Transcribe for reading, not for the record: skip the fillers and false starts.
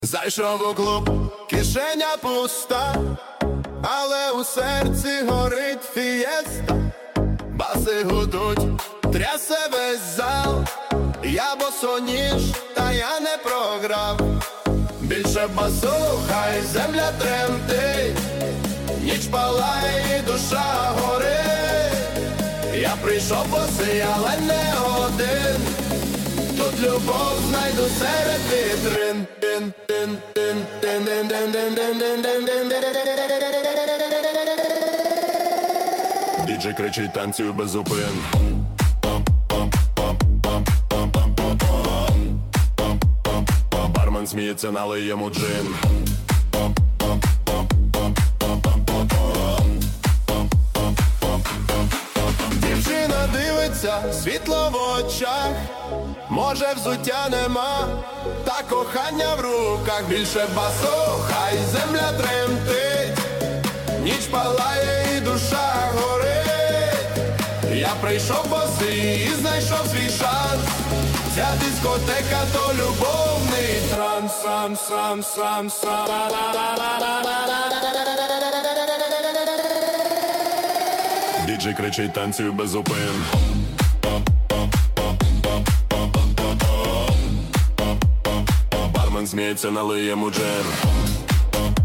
Зайшов у клуб, кишеня пуста, але у серці горить фієста. Баси гудуть, трясе весь зал. Я босоніж, та я не програв. Більше басу, хай земля тремтить, ніч палає і душа горить. Я прийшов босий, але не один. Тут любов знайду серед вітрин. Діджей кричить, танцюй без зупин. Бармен сміється, налий йому джин. Дівчина дивиться, світло в очах. Може взуття нема, та кохання в руках. Більше басу, хай земля тремтить, ніч палає і душа горить. Я прийшов босий і знайшов свій шанс. Ця дискотека то любовний транс. Діджей кричить, танцюй без зупин. Бармен сміється, налий йому джин.